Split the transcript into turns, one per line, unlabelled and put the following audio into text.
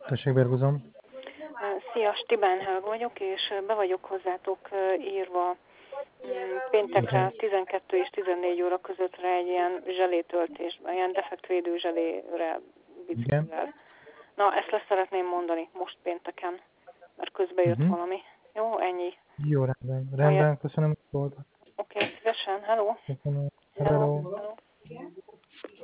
Tessék, Berguzom.
Szia, Stibán Helga vagyok, és be vagyok hozzátok írva péntekre 12 és 14 óra közöttre egy ilyen zselétöltésben, ilyen defektvédő zselére
Igen.
biciklivel. Na, ezt le szeretném mondani most pénteken, mert közbe jött valami. Jó, ennyi.
Jó, rendben. Rendben, köszönöm a szót.
Oké, szívesen. Hello.
Köszönöm.
Hello.
Hello.
Hello.